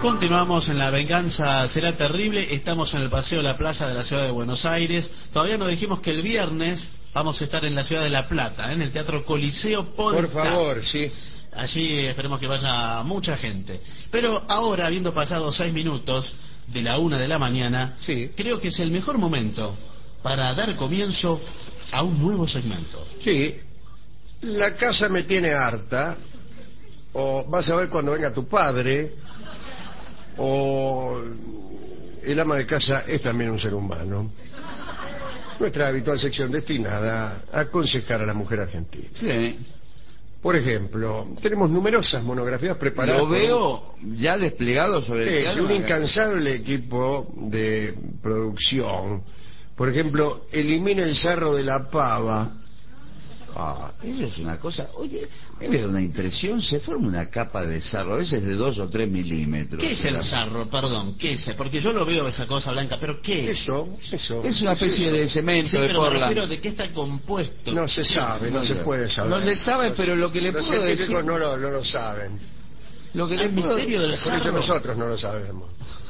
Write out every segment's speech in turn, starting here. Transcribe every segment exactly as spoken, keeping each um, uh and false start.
Continuamos en La Venganza Será Terrible. Estamos en el Paseo de la Plaza de la Ciudad de Buenos Aires. Todavía nos dijimos que el viernes vamos a estar en la Ciudad de La Plata, ¿eh? En el Teatro Coliseo Podestá. Por favor, sí. Allí esperemos que vaya mucha gente. Pero ahora, habiendo pasado seis minutos de la una de la mañana, sí, creo que es el mejor momento para dar comienzo a un nuevo segmento. Sí, la casa me tiene harta, o vas a ver cuando venga tu padre, o el ama de casa es también un ser humano. Nuestra habitual sección destinada a aconsejar a la mujer argentina. Sí. Por ejemplo, tenemos numerosas monografías preparadas. Lo veo un... ya desplegado sobre el sí, piano. Un incansable equipo de producción. Por ejemplo, elimina el sarro de la pava. Ah, eso es una cosa. Oye, me da una impresión, se forma una capa de sarro, a veces de dos o tres milímetros. ¿Qué es el sarro? Perdón, ¿qué es? Porque yo lo veo esa cosa blanca, pero ¿qué es? Eso, eso. Es una especie de cemento, sí, de pero me portland. refiero de qué está compuesto. No se sabe, no, no se puede saber. No se sabe, pero lo que le Los puedo decir... científicos no lo, no lo saben. Lo que le el puedo... misterio del Por sarro. eso nosotros no lo sabemos.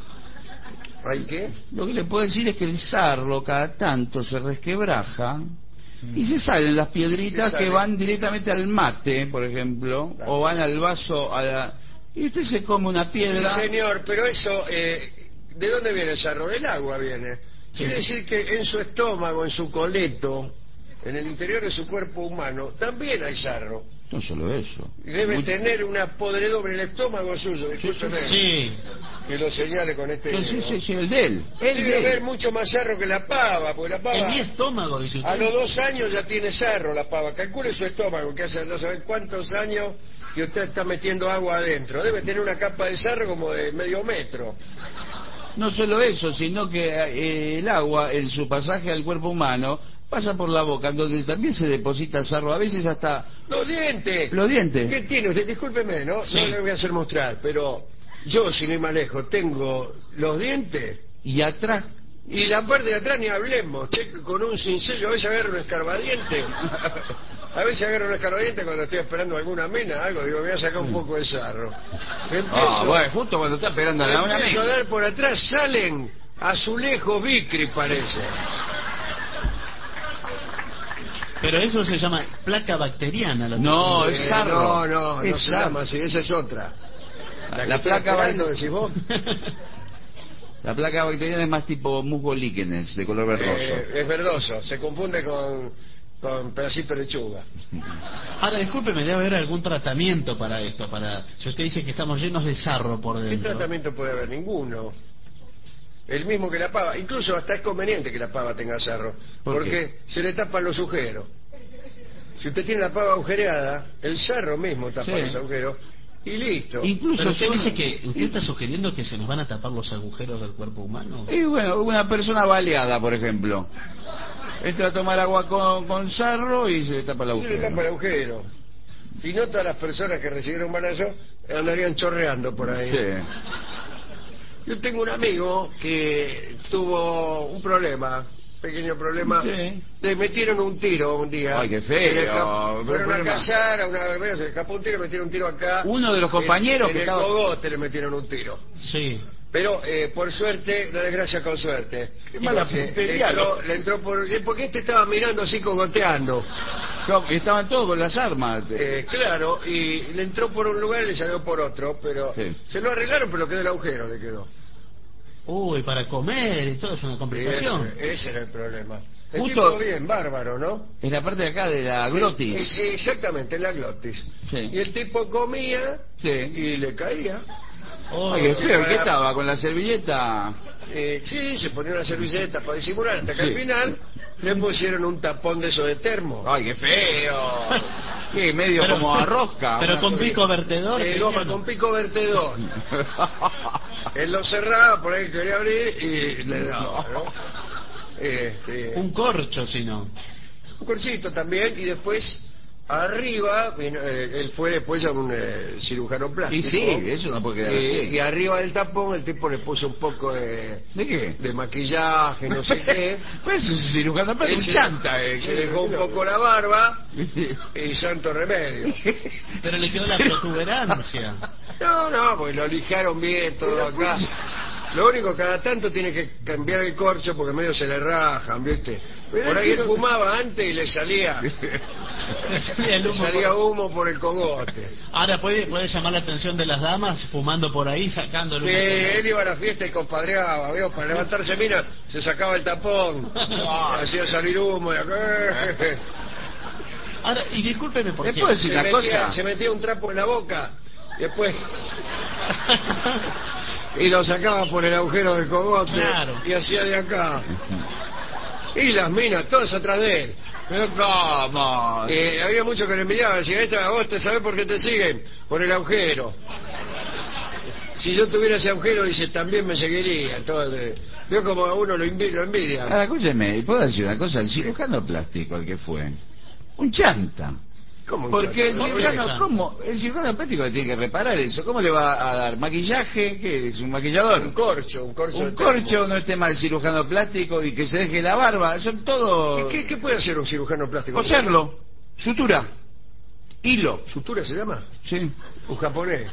¿Hay qué? Lo que le puedo decir es que el sarro cada tanto se resquebraja y se salen las piedritas que van directamente al mate, por ejemplo, claro, o van al vaso, a la... y usted se come una piedra. Sí, señor, pero eso, eh, ¿de dónde viene el sarro? Del agua viene. Sí. Quiere decir que en su estómago, en su coleto, en el interior de su cuerpo humano, también hay sarro. No solo eso. Y debe Muy... tener una podredumbre en el estómago suyo, discúlpeme. Sí. Que lo señale con este... Sí, sí, sí, el de él. El Debe de haber él. mucho más sarro que la pava, porque la pava... En mi estómago, dice usted. A los dos años ya tiene sarro la pava. Calcule su estómago, que hace no sabe cuántos años que usted está metiendo agua adentro. Debe tener una capa de sarro como de medio metro. No solo eso, sino que eh, el agua, en su pasaje al cuerpo humano, pasa por la boca, donde también se deposita sarro, a veces hasta... ¡Los dientes! ¿Los dientes? ¿Qué tiene usted? Discúlpeme, ¿no? Sí. No le voy a hacer mostrar, pero yo, sin ir más lejos, tengo los dientes... Y atrás... Y la parte de atrás ni hablemos, che, con un cincel, yo a veces agarro un escarbadiente. A veces agarro un escarbadiente cuando estoy esperando alguna mena, algo, digo, me voy a sacar un poco de sarro. Me empiezo, ah, bueno, justo cuando está esperando a la una empiezo mena. a dar por atrás, salen azulejos vicri, parece. Pero eso se llama placa bacteriana. Lo no, que... es eh, sarro. No, no, es no se sarro. llama así, esa es otra. La, la placa bacteriana, decís vos. La placa bacteriana es más tipo musgo líquenes, de color verdoso. Eh, es verdoso, se confunde con, con pedacito de lechuga. Ahora, discúlpeme, debe haber algún tratamiento para esto, para si usted dice que estamos llenos de sarro por dentro. ¿Qué tratamiento puede haber? Ninguno. El mismo que la pava. Incluso hasta es conveniente que la pava tenga sarro, ¿Por porque qué? se le tapan los agujeros. Si usted tiene la pava agujereada, el sarro mismo tapa sí. los agujeros y listo. Incluso pero usted dice que usted está sugiriendo que se nos van a tapar los agujeros del cuerpo humano. Y bueno, una persona baleada, por ejemplo, entra a tomar agua con, con sarro y se le tapa el agujero. Se le tapa el agujero. Si no, todas las personas que recibieron balazo andarían chorreando por ahí. Sí. Yo tengo un amigo que tuvo un problema, pequeño problema. Sí. Le metieron un tiro un día. Ay, qué feo. Se le escapó, fueron a problema. cazar a una verbena, se le escapó un tiro, le metieron un tiro acá. Uno de los compañeros en, que en estaba... el cogote le metieron un tiro. Sí. Pero eh, por suerte, la desgracia con suerte. Qué mala Porque puntería, le entró, ¿no? le entró por... Porque este estaba mirando así cogoteando. No, estaban todos con las armas. Eh, claro, y le entró por un lugar y le salió por otro, pero Sí. se lo arreglaron, pero quedó el agujero, le quedó. Uy, para comer y todo es una complicación. Ese, ese era el problema. El Justo- tipo bien, bárbaro, ¿no? En la parte de acá de la glotis. Eh, eh, exactamente, en la glotis. Sí. Y el tipo comía Sí. y le caía. Oh, Ay, qué feo. para- ¿Qué estaba? ¿Con la servilleta? Eh, sí, se ponía una servilleta para disimular, hasta que Sí. al final le pusieron un tapón de eso de termo. Ay, qué feo. ¿Qué? Medio Pero- como a rosca. Pero una con cosa- pico vertedor. Eh, que goma bueno. con pico vertedor. Él lo cerraba, por ahí quería abrir y le daba, ¿no? Este, Un corcho, si no. un corchito también, y después arriba, vino, eh, él fue después a un eh, cirujano Y plástico. sí, eso no puede quedar Eh, así. y arriba del tapón el tipo le puso un poco de, ¿De qué? de maquillaje, no sé qué. Pues es un cirujano, pero Él un se- chanta. Eh. Se dejó un poco la barba y santo remedio. Pero le quedó la protuberancia. No, no, porque lo lijaron bien todo acá. Lo único, cada tanto tiene que cambiar el corcho porque medio se le rajan, ¿viste? Por ahí él fumaba antes y le salía, El le humo salía por- humo por el cogote. Ahora puede, puede llamar la atención de las damas fumando por ahí, sacando el Sí, humo. él iba a la fiesta y compadreaba, ¿vio? Para levantarse, mira, se sacaba el tapón, hacía salir humo y acá. Ahora, y discúlpeme por ¿Le qué. puedo decir Se una metía, cosa? se metía un trapo en la boca, después y lo sacaba por el agujero del cogote. Claro. Y hacía de acá. Y las minas, todas atrás de él. Pero ¿cómo? Eh, había muchos que le envidiaban, decían, esta, vos te sabés por qué te siguen, por el agujero. Si yo tuviera ese agujero, dice, también me seguiría. Entonces, veo como a uno lo, envi lo envidia. Ahora, escúcheme, ¿puedo decir una cosa? El cirujano plástico, el que fue, un chanta. ¿Cómo un Porque el chato? cirujano, chanta? ¿cómo? El cirujano plástico le tiene que reparar eso. ¿Cómo le va a dar maquillaje? ¿Qué es? ¿Un maquillador? Un corcho, un corcho. Un de corcho, termo. no es tema del cirujano plástico y que se deje la barba. Son todo... ¿Y qué, qué puede hacer un cirujano plástico? Coserlo. Sutura. Hilo. ¿Sutura se llama? Sí. Un japonés.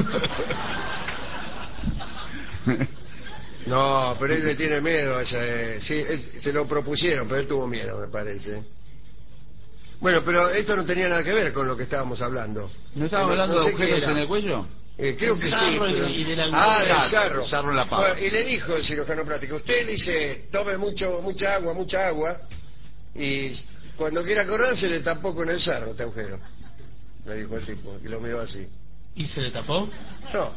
No, pero él le tiene miedo a ese... Sí, él- se lo propusieron, pero él tuvo miedo, me parece. Bueno, pero esto no tenía nada que ver con lo que estábamos hablando. ¿No estábamos No- hablando no de sé qué agujeros era. en el cuello? Eh, creo El que sí. sarro y- pero- y del Ah, agujero. del sarro. Sarro en la pava. Bueno, y le dijo el cirujano plástico, usted le dice, tome mucho, mucha agua, mucha agua, y cuando quiera acordarse le tapó con el sarro este agujero. Le dijo el tipo, y lo miró así. ¿Y se le tapó? No,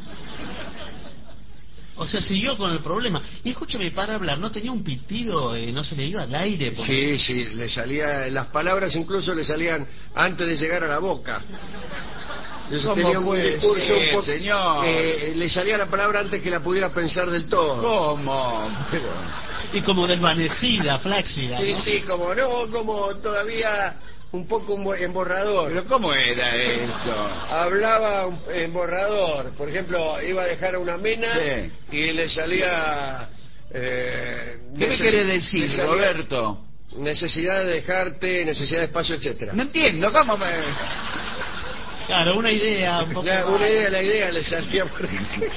O sea, siguió con el problema. Y escúcheme, para hablar, ¿no tenía un pitido? Eh, ¿No se le iba al aire? Por- sí, sí, le salía, las palabras incluso le salían antes de llegar a la boca. Eso ¿Cómo tenía un puede discurso ser, un poco- señor? eh, le salía la palabra antes que la pudiera pensar del todo. ¿Cómo? Pero... Y como desvanecida, flácida, Sí, ¿no? sí, como no, como todavía un poco embo- emborrador. ¿Pero cómo era esto? Hablaba un- en borrador. Por ejemplo, iba a dejar a una mina Sí. y le salía... eh, ¿Qué me neces- quiere decir, le salía Roberto? Necesidad de dejarte, necesidad de espacio, etcétera. No entiendo, ¿cómo me...? Claro, una idea un poco... La- una idea, la idea le salía por...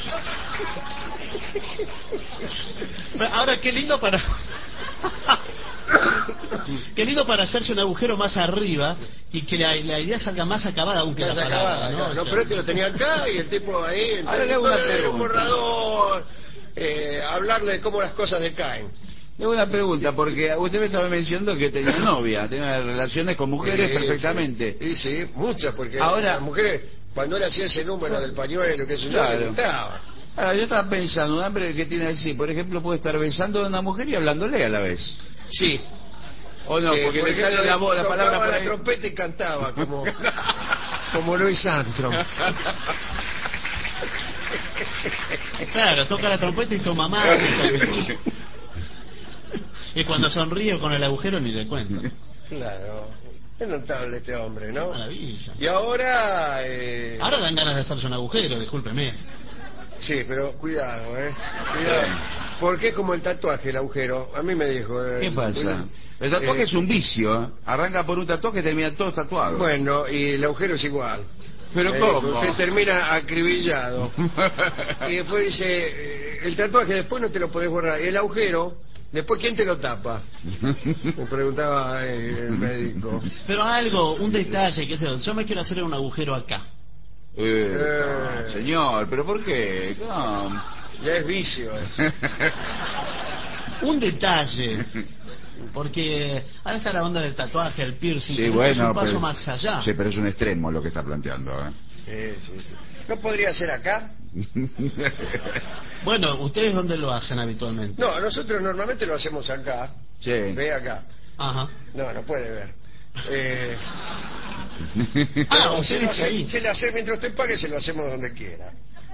Ahora, qué lindo para... Qué lindo para hacerse un agujero más arriba y que la, la idea salga más acabada aún que la Ya se palabra, acababa, ¿no? claro. O No, sea, pero este lo tenía acá y el tipo ahí... Ahora le hago una entonces, pregunta. un borrador, eh, hablarle de cómo las cosas decaen. Le hago una pregunta, porque usted me estaba mencionando que tenía novia, tenía relaciones con mujeres Sí, perfectamente. Sí, sí, muchas, porque Ahora- las mujeres, cuando él hacía ese número del pañuelo, que eso yo, Claro. le gustaba. Ahora, yo estaba pensando, un hombre que tiene así, por ejemplo, puede estar besando a una mujer y hablándole a la vez. Sí. ¿O no? Eh, Porque por le ejemplo, sale la, voz, la tocaba palabra por la ahí. trompeta y cantaba, como, como Luis Armstrong. Claro, toca la trompeta y toma más. Y cuando sonríe con el agujero ni le cuento. Claro. Es notable este hombre, ¿no? Maravilla. Y ahora... eh, Ahora dan ganas de hacerse un agujero, discúlpeme. Sí, pero cuidado, ¿eh? Cuidado. Porque es como el tatuaje, el agujero. A mí me dijo... eh, ¿Qué pasa? bueno, El tatuaje eh, es un vicio, ¿eh? Arranca por un tatuaje y termina todo tatuado. Bueno, y el agujero es igual. ¿Pero Eh, cómo? Usted termina acribillado. Y después dice, eh, el tatuaje después no te lo podés borrar. El agujero, después ¿quién te lo tapa? Me preguntaba eh, el médico. Pero algo, un detalle, qué sé yo, yo me quiero hacer un agujero acá. Eh, Eh. no, señor, ¿pero por qué? No. Ya es vicio. eh. Un detalle. Porque ahora está la onda del tatuaje, el piercing, Sí, pero bueno, es un paso pero- más allá. Sí, pero es un extremo lo que está planteando, ¿eh? Sí, sí, sí. ¿No podría ser acá? Bueno, ¿ustedes dónde lo hacen habitualmente? No, nosotros normalmente lo hacemos acá. Sí. Ve acá. Ajá. No, no puede ver. Eh, Ah, no, se, usted lo dice hace, ahí. se lo hace mientras usted pague, se lo hacemos donde quiera.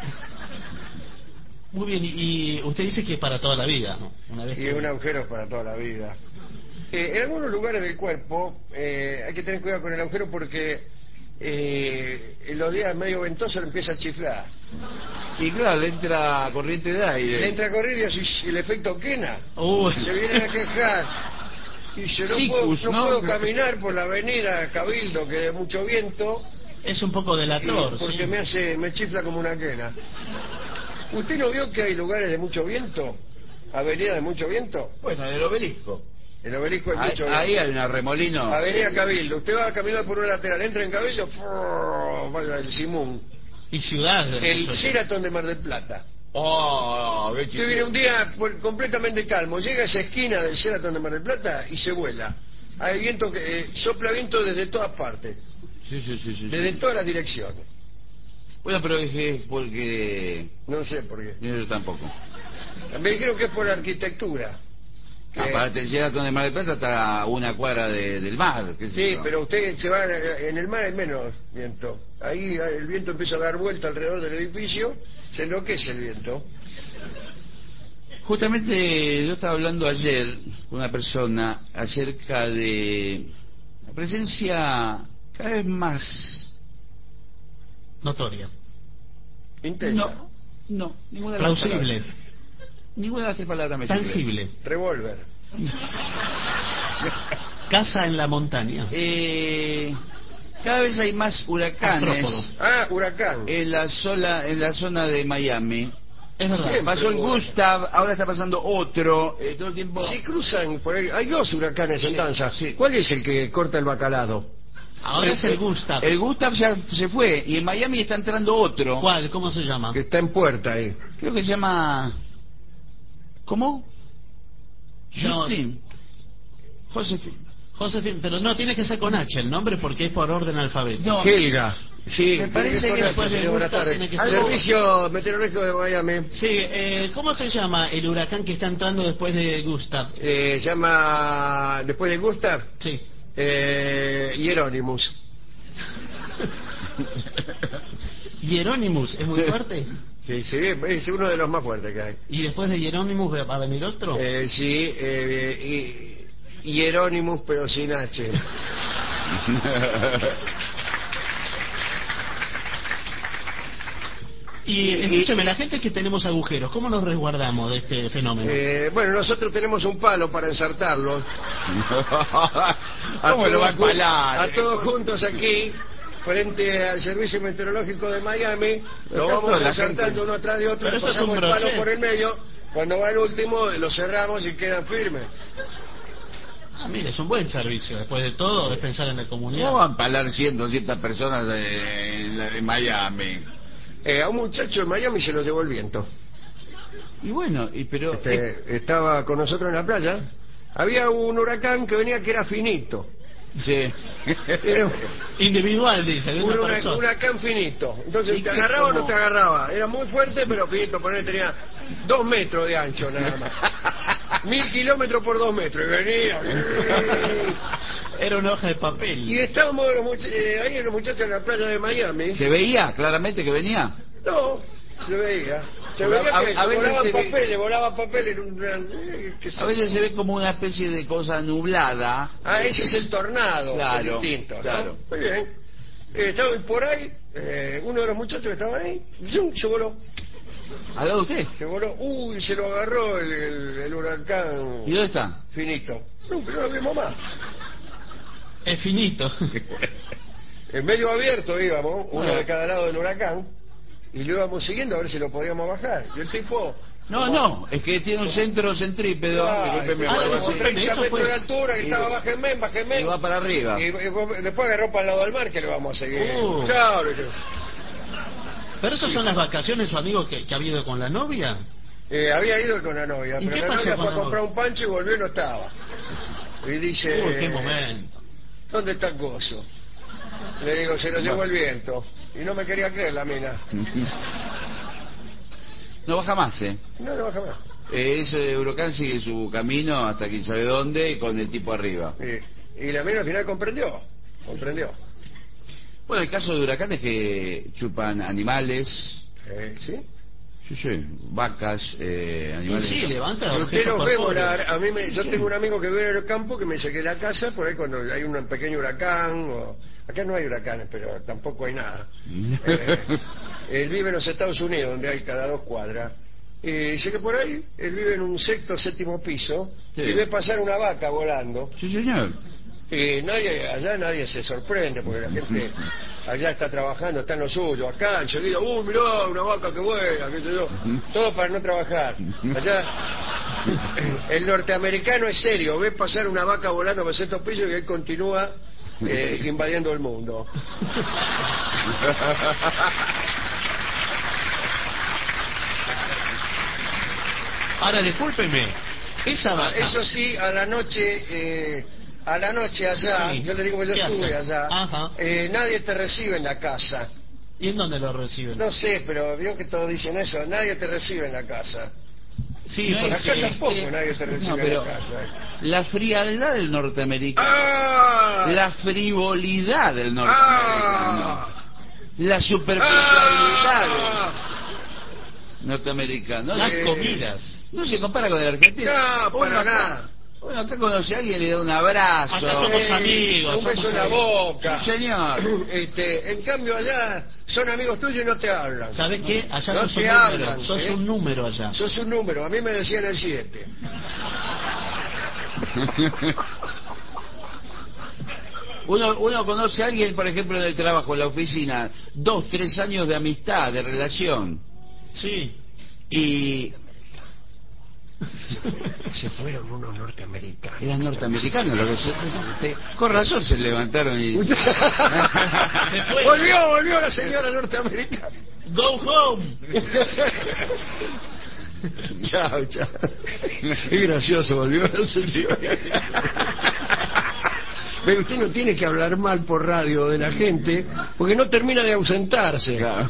Muy bien, y y usted dice que es para toda la vida, ¿no? Una vez Y que... un agujero es para toda la vida. Eh, en algunos lugares del cuerpo eh, hay que tener cuidado con el agujero porque eh, en los días medio ventosos le empieza a chiflar. Y claro, le entra corriente de aire. Le entra a correr y así el efecto quena. Uy. Se vienen a quejar. Y dice, no, Siccus, puedo, no ¿no? puedo caminar por la avenida Cabildo, que hay mucho viento, Es un poco delator, Y porque sí. me hace, me chifla como una quena. ¿Usted no vio que hay lugares de mucho viento? ¿Avenidas de mucho viento? Bueno, el obelisco. El obelisco hay Ahí, mucho ahí viento. hay una remolino. Avenida Cabildo. Usted va caminando por un lateral, entra en Cabildo, ¡frrr! Vaya el Simón. Y ciudad. El eso- Sheraton de Mar del Plata. Oh, ve Usted viene un día por- completamente calmo, llega a esa esquina del Sheraton de Mar del Plata y se vuela. Hay viento que eh, sopla viento desde todas partes, Sí, sí, sí, sí. desde sí. todas las direcciones. Bueno, pero es que es porque... No sé por qué. Yo tampoco. Me dijeron que es por arquitectura. Que- Aparte, el Sheraton de Mar del Plata está a una cuadra de- del mar. qué sé Sí, yo. pero usted se va, en el mar hay menos viento. Ahí el viento empieza a dar vuelta alrededor del edificio, se enloquece el viento. Justamente yo estaba hablando ayer con una persona acerca de la presencia cada vez más... Notoria. Intensa. No, no, ninguna de las Plausible. palabras. Ninguna de las tres palabras me sirve. Tangible. Revólver. Casa en la montaña. Eh, cada vez hay más huracanes Astrópodo. Ah, huracán. en la, sola, en la zona de Miami. Es verdad. Siempre. Pasó el Gustav, ahora está pasando otro, eh, todo el tiempo... Si cruzan por ahí, hay dos huracanes en Sí, danza. sí. ¿Cuál es el que corta el bacalado? Ahora es el Gustav. El Gustav ya se fue y en Miami está entrando otro. ¿Cuál? ¿Cómo se llama? Que está en puerta ahí. Creo que se llama... ¿Cómo? No. Justin. Josefín. Josefín, pero no, tiene que ser con H el nombre porque es por orden alfabético. No. Helga. Sí, Me parece tiene que poner- después del sí, buenas Gustav tardes. tiene que Al ser- Servicio Meteorológico de Miami. Sí, eh, ¿cómo se llama el huracán que está entrando después de Gustav? Eh, llama, después de Gustav, Sí. eh, Hieronymus. Hieronymus, ¿es muy fuerte? Sí, sí, es uno de los más fuertes que hay. ¿Y después de Hieronymus va a venir otro? Eh, sí, eh, y, Hieronymus, pero sin H. Y escúcheme, la gente que tenemos agujeros, ¿cómo nos resguardamos de este fenómeno? Eh, bueno, nosotros tenemos un palo para ensartarlos. ¿Cómo lo va a todos ju- empalar? A todos juntos aquí, frente al Servicio Meteorológico de Miami, lo Pero vamos la ensartando gente- uno atrás de otro, Pero le eso es pasamos un el palo brochet. por el medio. Cuando va el último, lo cerramos y quedan firmes. Ah, mire, es un buen servicio. Después de todo, es pensar en la comunidad. ¿Cómo van a empalar cien, doscientas personas de, en la de Miami? Eh, a un muchacho en Miami se lo llevó el viento. Y bueno, y pero... eh, Este, estaba con nosotros en la playa. Había un huracán que venía que era finito. sí. Era Individual, dice, de un una hura- persona. huracán finito. Entonces, ¿Y ¿te qué agarraba o como? no te agarraba? Era muy fuerte, pero finito. Poner tenía dos metros de ancho nada más. Mil kilómetros por dos metros. Y venía. Era una hoja de Y papel. estábamos los much- eh, ahí los muchachos en la playa de Miami. ¿Se veía claramente que venía? No, se veía. Se Porque veía a- que a veces volaban se ve- papeles, volaban papeles en un gran... eh, qué sé A veces se ve como una especie de cosa nublada. Ah, ese es el tornado, Claro, es distinto, ¿no? claro. Muy bien. Eh, estaba por ahí, eh, uno de los muchachos que estaban ahí, ¡zum! Se voló, ¿Al lado de usted? se voló, uy, se lo agarró el, el- el huracán ¿Y dónde está? finito. No, pero no lo vimos más. Es finito. En medio abierto íbamos, uno Ah. de cada lado del huracán, y lo íbamos siguiendo a ver si lo podíamos bajar. Y el tipo... No, como- no, es que tiene un centro centrípedo. Ah, discúlpeme, ah, algo como así. como treinta Eso metros fue. de altura, que Y- estaba bájenme, bájenme. Y va para arriba. Y, y después agarró para el lado del mar que le vamos a seguir. Uh. Chao, le dije. Pero esas son las vacaciones, su amigo, que, que ha habido con la novia. Eh, había ido con la novia, ¿Y pero qué la pasó novia con fue a la comprar novia? un pancho y volvió y no estaba. Y dice, Uy, qué momento. ¿dónde está el gozo? Le digo, se lo llevó el viento. Y no me quería creer la mina. No baja más, ¿eh? No, no baja más. Eh, Ese huracán sigue su camino hasta quién sabe dónde con el tipo arriba. Y, y la mina al final comprendió. Comprendió. Bueno, el caso de huracanes que chupan animales, Eh, ¿Sí? sí, sí, vacas, eh, Y animales. sí, levanta Si usted objetos los ve corpóreos. volar, a mí me, yo tengo un amigo que vive en el campo que me dice que la casa, por ahí cuando hay un pequeño huracán, o, acá no hay huracanes, pero tampoco hay nada. Eh, él vive en los Estados Unidos, donde hay cada dos cuadras. Y dice que por ahí, él vive en un sexto, séptimo piso, Sí. y ve pasar una vaca volando. Sí, señor. Y nadie, allá nadie se sorprende, porque la gente allá está trabajando, está en lo suyo, acá enseguida, uh, mirá, una vaca que vuela, qué sé yo, todo para no trabajar. Allá, el norteamericano es serio, ve pasar una vaca volando por ciertos pisos y él continúa eh, invadiendo el mundo. Ahora, discúlpeme, esa vaca... Eso sí, a la noche... Eh, A la noche allá, Sí. yo le digo que yo ¿Qué estuve hace? allá, Ajá. eh, nadie te recibe en la casa. ¿Y en dónde lo reciben? No sé, pero veo que todos dicen eso, nadie te recibe en la casa. Sí, No porque Acá es- tampoco eh, nadie te recibe no, pero en la casa. la frialdad del norteamericano, ¡Ah! la frivolidad del norteamericano, ¡Ah! la superficialidad ¡Ah! del norteamericano. las Eh, comidas. No se compara con el argentino. No, para Uno acá- nada. Uno acá conoce a alguien, le da un abrazo. Acá somos Eh, amigos, Un beso somos en la amigos. boca. Sí, señor. Este, en cambio allá son amigos tuyos y no te hablan. ¿Sabés qué? Allá No sos un te número. hablan, Sos ¿eh? un número allá. Sos un número, a mí me decían el siete. Uno, uno conoce a alguien, por ejemplo, en el trabajo, en la oficina, dos, tres años de amistad, de relación, Sí. y Se fueron unos norteamericanos. eran norteamericanos lo que se, se- con razón se levantaron y Se fue. Volvió, volvió la señora norteamericana. Go home. Chao, chao. Qué gracioso, volvió la señora. Pero usted no tiene que hablar mal por radio de la gente, porque no termina de ausentarse. Claro.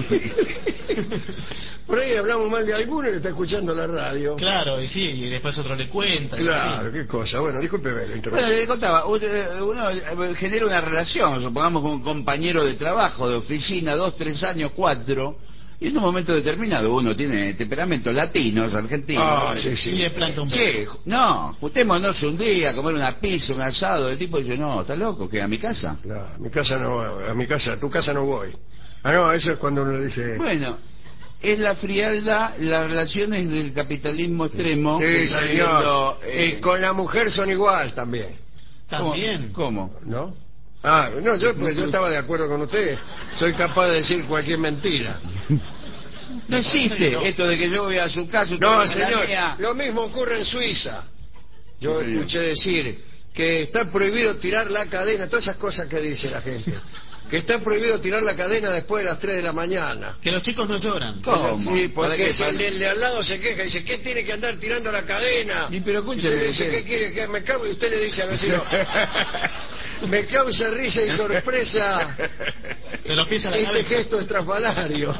Por ahí hablamos mal de alguno y le está escuchando la radio. Claro, y sí, y después otro le cuenta. y Claro, así. qué cosa. Bueno, discúlpeme, lo interrumpí. Bueno, le contaba, uno, uno, eh, genera una relación, supongamos con un compañero de trabajo, de oficina, dos, tres años, cuatro, y en un momento determinado uno tiene temperamento latinos, argentinos. Ah, sí, sí. Y le planta un Che, no, juntémonos un día a comer una pizza, un asado. El tipo dice, no, ¿estás loco? ¿Qué? ¿A mi casa? Claro, a mi casa no, a mi casa, a tu casa no voy. Ah, no, eso es cuando uno le dice... Bueno, es la frialdad, las relaciones del capitalismo extremo. que Sí, está señor. viviendo, Y eh, con la mujer son igual también, También. ¿Cómo? ¿no? Ah, no, yo, pues, yo estaba de acuerdo con usted. Soy capaz de decir cualquier mentira. No existe no. esto de que yo voy a su casa, usted No, viene a la señor, mía. lo mismo ocurre en Suiza. Yo Sí, señor. escuché decir que está prohibido tirar la cadena, todas esas cosas que dice la gente. Que está prohibido tirar la cadena después de las tres de la mañana. Que los chicos no lloran. ¿Cómo? Sí, ¿Para porque qué? si el, de- el de al lado se queja y dice, ¿qué tiene que andar tirando la cadena? Y pero Y escúcheme, usted le dice, usted- ¿qué quiere? Que me cago? Y usted le dice al vecino, me causa risa y sorpresa Te los pies a la este cabeza. gesto estrafalario.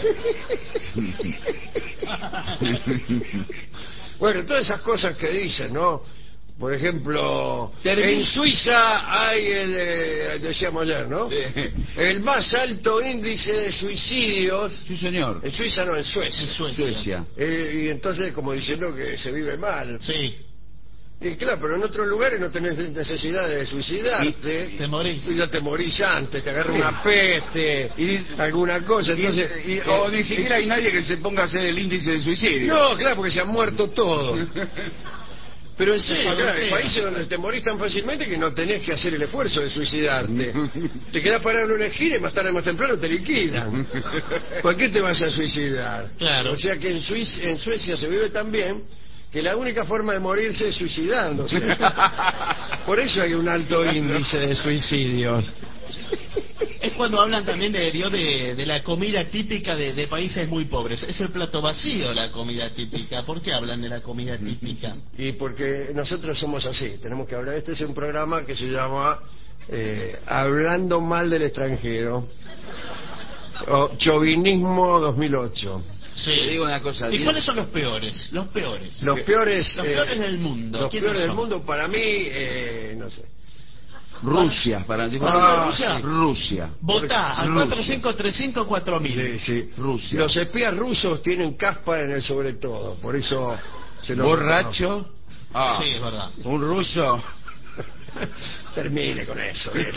Bueno, todas esas cosas que dicen, ¿no? Por ejemplo, Termi- en Suiza hay el, eh, decíamos ayer, ¿no? Sí. El más alto índice de suicidios. Sí, señor. En Suiza no, en Suecia. En Suecia. Suecia. Eh, y entonces, como diciendo que se vive mal. Sí. Y claro, pero en otros lugares no tenés necesidad de suicidarte. Y te morís. Y ya te morís antes, te agarra una peste, Y- alguna cosa. Y- Entonces, y- eh, o ni siquiera hay nadie que se ponga a hacer el índice de suicidio. No, claro, porque se han muerto todos. Pero en serio, Se claro, hay fue países donde te morís tan fácilmente que no tenés que hacer el esfuerzo de suicidarte. Te quedás parado en una esquina y más tarde o más temprano te liquidan. ¿Por qué te vas a suicidar? Claro. O sea que en, Suiza, en Suecia se vive tan bien que la única forma de morirse es suicidándose. Por eso hay un alto índice de suicidios. Es cuando hablan también de, de, de la comida típica de, de países muy pobres. Es el plato vacío la comida típica. ¿Por qué hablan de la comida típica? Y porque nosotros somos así, tenemos que hablar. Este es un programa que se llama eh, Hablando mal del extranjero, o Chauvinismo dos mil ocho. Sí. Te digo una cosa, ¿Y tiene- cuáles son los peores? Los peores. Los peores, Los eh, peores del mundo. Los ¿Quiénes peores del son? mundo para mí, eh, no sé. Rusia, para Ah, Rusia. sí. Rusia. Votá al Rusia. cuatro cinco tres cinco cuatro mil. Sí, sí. Rusia. Los espías rusos tienen caspa en el sobre todo, por eso se los Borracho. Ah, Sí, es verdad. un ruso. Termine con eso. bien.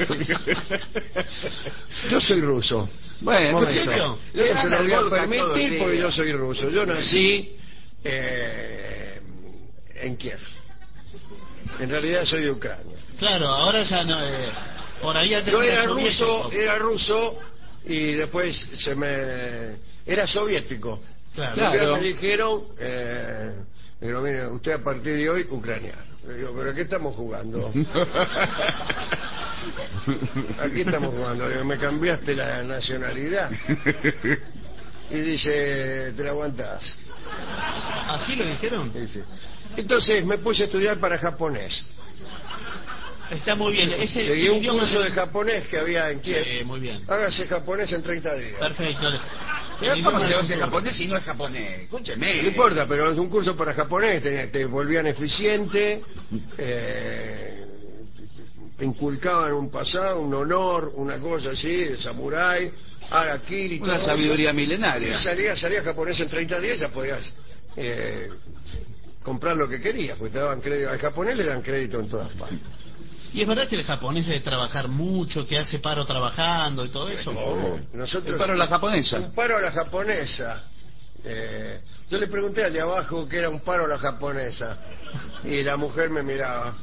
Yo soy ruso. Bueno, Por ¿en eso. serio? Yo no se lo voy a Vodka todo el permitir día. porque yo soy ruso. Yo nací eh, en Kiev. En realidad soy de Ucrania. Claro, ahora ya no. eh, Por ahí Yo era ruso, era ruso y después se me era soviético. Claro. Claro. Me dijeron, eh, digo, mire, usted a partir de hoy ucraniano. Le digo, pero ¿qué estamos jugando? Aquí estamos jugando. Digo, me cambiaste la nacionalidad. Y dice, te la aguantás. ¿Así lo dijeron? Dice. Entonces me puse a estudiar para japonés. Está muy bien. Ese Seguí un idioma curso de japonés que había en Kiev. Eh, muy bien. Hágase japonés en treinta días. Perfecto. Pero El ¿cómo idioma se del hace futuro. japonés si no es japonés? Escúcheme. No importa, pero es un curso para japonés, te, te volvían eficiente, eh, te inculcaban un pasado, un honor, una cosa así, de samurái, harakiri, Una todo sabiduría eso. milenaria. Y salías salía japonés en treinta días, ya podías eh, comprar lo que querías, porque te daban crédito. Al japonés le dan crédito en todas partes. Y es verdad que el japonés debe trabajar mucho, que hace paro trabajando y todo eso. ¿Cómo? Nosotros, El paro a la japonesa. Un paro a la japonesa. Eh, yo le pregunté al de abajo qué era un paro a la japonesa. Y la mujer me miraba.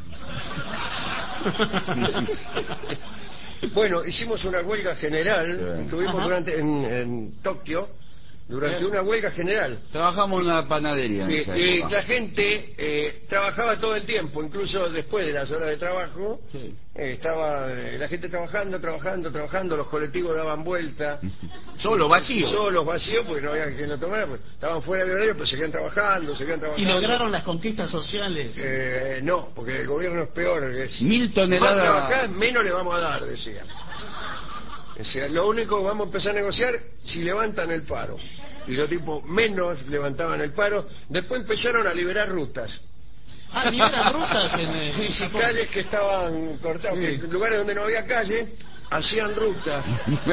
Bueno, hicimos una huelga general. Sí. Estuvimos Ajá. durante en, en Tokio durante una huelga general. Trabajamos en una panadería en Y, esa y época. la gente eh, trabajaba todo el tiempo, incluso después de las horas de trabajo. Sí. eh, estaba eh, la gente trabajando, trabajando, trabajando. Los colectivos daban vuelta. Solo vacío. Solos, vacíos, porque no había quien lo tomara. Pues, estaban fuera de horario, pero seguían trabajando, seguían ¿Y trabajando. lograron las conquistas sociales? Eh, no, porque el gobierno es peor. Es, Mil más toneladas. trabajás, menos le vamos a dar, decía. O sea, lo único que vamos a empezar a negociar si levantan el paro. Y los tipos menos levantaban el paro. Después empezaron a liberar rutas. Ah, liberan rutas en eh, Sí, sí, Japón. calles que estaban cortadas, Sí. que en lugares donde no había calle, hacían rutas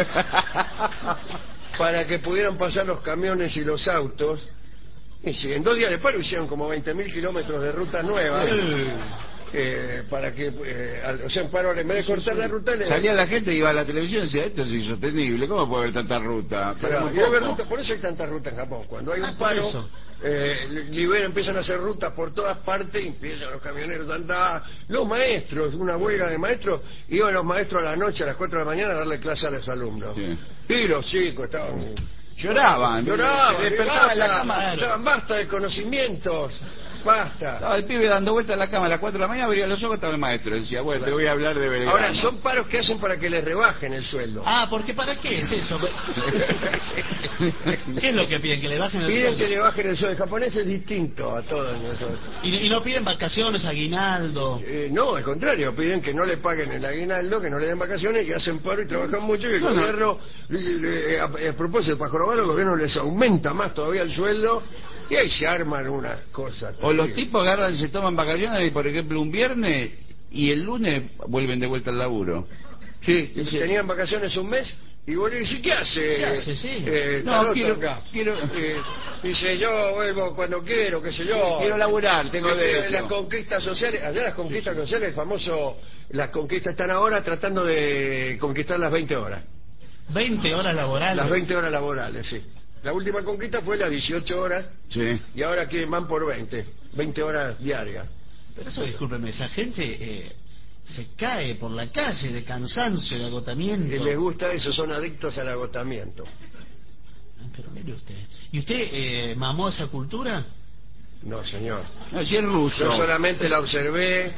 para que pudieran pasar los camiones y los autos. Y sí, en dos días de paro hicieron como veinte mil kilómetros de rutas nuevas. Eh, para que, eh, al- o sea, en paro, en vez de cortar la ruta, le- Salía la gente, iba a la televisión y decía, esto es insostenible, ¿cómo puede haber tanta ruta? Pero, Paremos y debe poco. ruta, por eso hay tanta ruta en Japón. Cuando hay Ah, un por paro, eso. eh, libera, empiezan a hacer rutas por todas partes y empiezan los camioneros a andar. Los maestros, una huelga de maestros, iban los maestros a la noche, a las cuatro de la mañana, a darle clase a los alumnos. Sí. Y los chicos estaban... Lloraban. Lloraban, Se despertaban en la basta, cama. estaban, basta de conocimientos, basta. Estaba el pibe dando vueltas a la cama a las cuatro de la mañana, abría los ojos, estaba el maestro. Decía, bueno, te voy a hablar de Belgrano. Ahora, son paros que hacen para que les rebajen el sueldo. Ah, porque ¿para qué es eso? ¿Qué es lo que piden? ¿Que le bajen el Piden sueldo? que le bajen el sueldo. El japonés es distinto a todos nosotros. Y, y no piden vacaciones, aguinaldo. Eh, no, al contrario, piden que no le paguen el aguinaldo, que no le den vacaciones, y hacen paro y trabajan mucho, y el No, no. gobierno, le- le- a, a propósito, para jorobar, el gobierno les aumenta más todavía el sueldo, y ahí se arman unas cosas. O los terribles. tipos agarran, se toman vacaciones, por ejemplo, un viernes, y el lunes vuelven de vuelta al laburo. Sí, Sí. tenían vacaciones un mes, y vos le decís, ¿qué hace? ¿Qué hace? Sí. Eh, No, Taroto quiero- acá. quiero- Eh, dice, yo vuelvo cuando quiero, qué sé yo. Quiero laburar, tengo Eh, derecho. Las conquistas sociales, allá las conquistas sociales, el famoso, las conquistas están ahora tratando de conquistar las veinte horas. veinte horas laborales. Las veinte horas laborales, sí. La última conquista fue las dieciocho horas Sí. y ahora quieren van por veinte. veinte horas diarias. Pero eso, discúlpeme, esa gente eh, se cae por la calle de cansancio, de agotamiento. Que les gusta eso, son adictos al agotamiento. Ah, pero mire usted. ¿Y usted eh, mamó esa cultura? No, señor. No, si es ruso. Yo solamente la observé.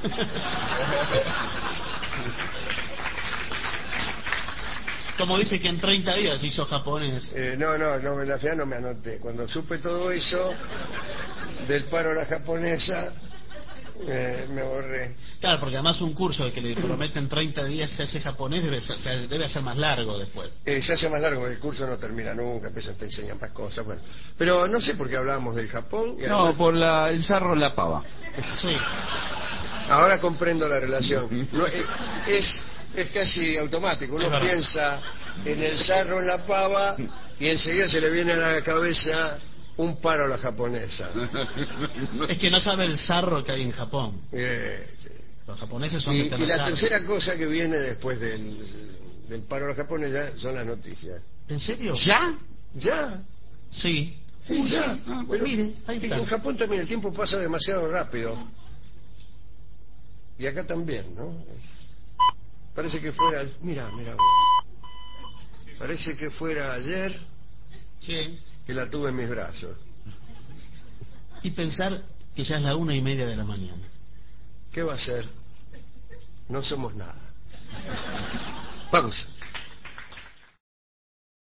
Como dice que en treinta días hizo japonés. Eh, no, no, no, en la final no me anoté. Cuando supe todo eso del paro a la japonesa, eh, me borré. Claro, porque además un curso de que le prometen treinta días que se hace japonés debe ser, se- debe ser más largo después. Eh, se hace más largo, el curso no termina nunca, empiezan te enseñan más cosas. Bueno, pero no sé por qué hablábamos del Japón. Y No, además- por la, el sarro en la pava. Sí. Ahora comprendo la relación. No, eh, es, es casi automático. Es Uno verdad. piensa en el sarro, en la pava, y enseguida se le viene a la cabeza un paro a la japonesa. Es que no sabe el sarro que hay en Japón. Eh, Los japoneses son y, de y tener la sarro. tercera cosa que viene después del, del paro a la japonesa son las noticias. ¿En serio? ¿Ya? Ya, Sí. sí, Uy, ya. sí. Ah, Pero- mire, ahí sí, está. en Japón también el tiempo pasa demasiado rápido. Y acá también, ¿no? Parece que fuera... Mira, mira vos. Parece que fuera ayer Sí. que la tuve en mis brazos. Y pensar que ya es la una y media de la mañana. ¿Qué va a ser? No somos nada. Pausa.